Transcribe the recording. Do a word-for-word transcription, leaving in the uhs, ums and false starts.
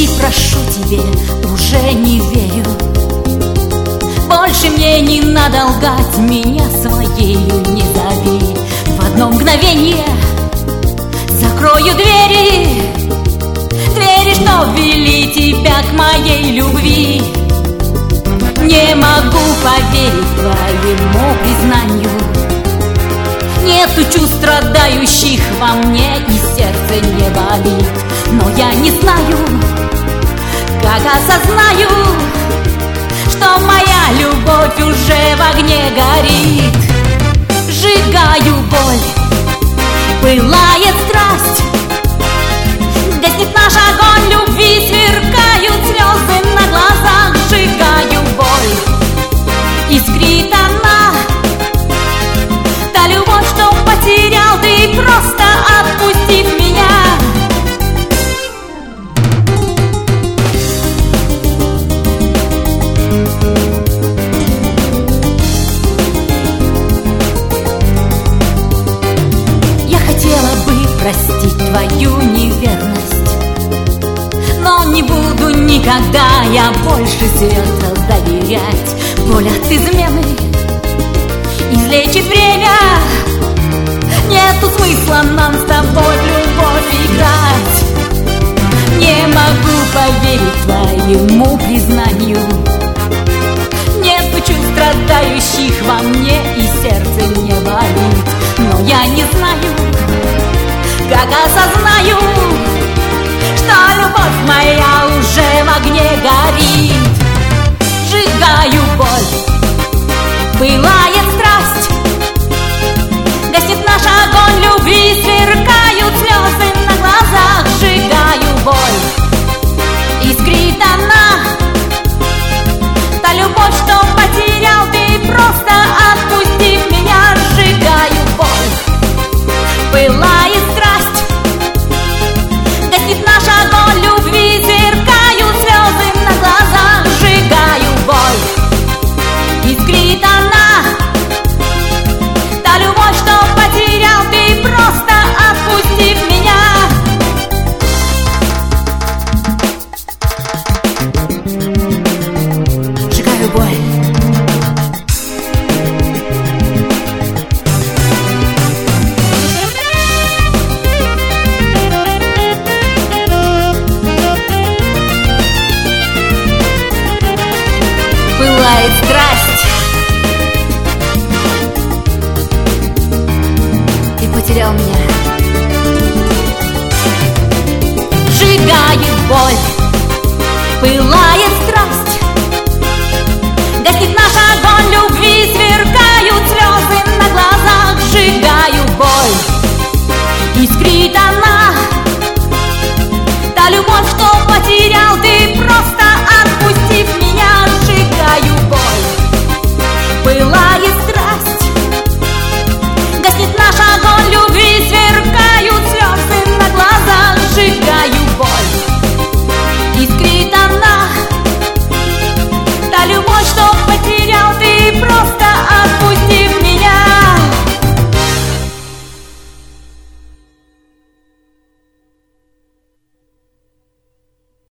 прости, прошу тебе, уже не верю. Больше мне не надо лгать, меня своею не зови. В одно мгновение закрою двери, двери, что вели тебя к моей любви. Не могу поверить твоему признанию. Нету чувств страдающих во мне, и сердце не болит. Но я не знаю, как осознаю, что моя любовь уже в огне горит. Сжигаю боль, пылает страсть, гаснет наш огонь любви, сверкают слезы на глазах. Сжигаю боль, искрит она, та любовь, что потерял ты, просто отпустив меня. Я хотела бы простить твою неверность, но не буду никогда я больше свято доверять. Боль от измены излечит время, нету смысла нам с тобой в любовь играть. Не могу поверить твоему признанию. Нету чувств страдающих во мне, и сердце не болит. Но я не знаю, как осознаю, что любовь моя уже в огне горит. Сжигаю боль, пылает страсть, гаснет наш огонь любви, сверкают слезы на глазах. Сжигаю боль, искрит она, та любовь, что потерял ты, просто отпустив меня. Сжигаю боль, пылает страсть, гаснет наш огонь любви, сверкают слезы на глазах. Сжигаю боль, искрит она, та любовь, что потерял ты, просто отпустив меня. Сжигаю боль. Пылает страсть, ты потерял меня.